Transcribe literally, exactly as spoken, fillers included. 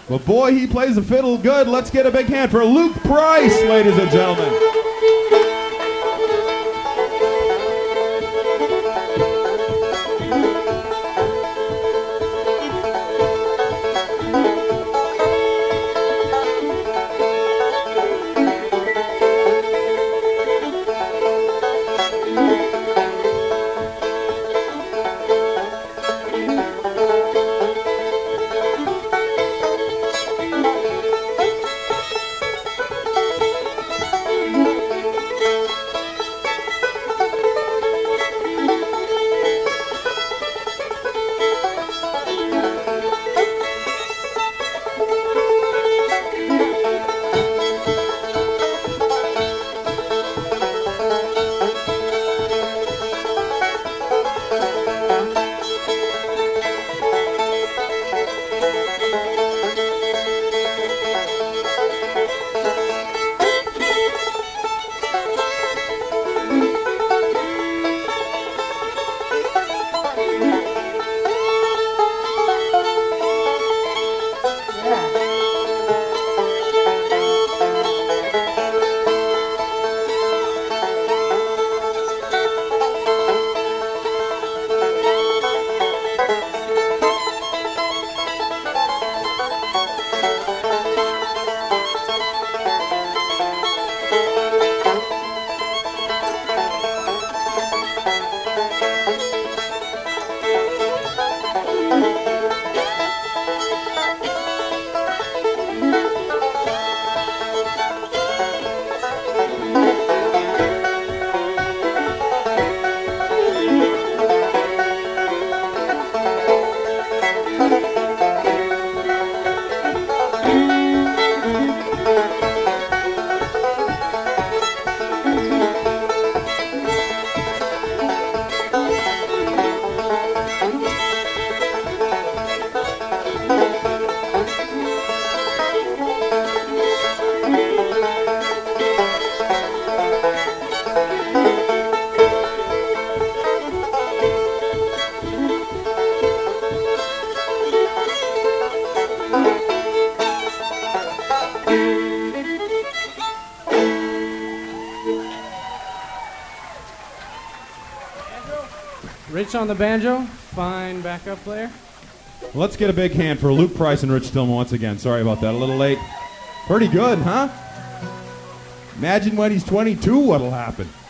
But boy, he plays the fiddle good. Let's get a big hand for Luke Price, ladies and gentlemen. Rich on the banjo, fine backup player. Let's get a big hand for Luke Price and Rich Tillman once again. Sorry about that, a little late. Pretty good, huh? Imagine when he's twenty-two what'll happen.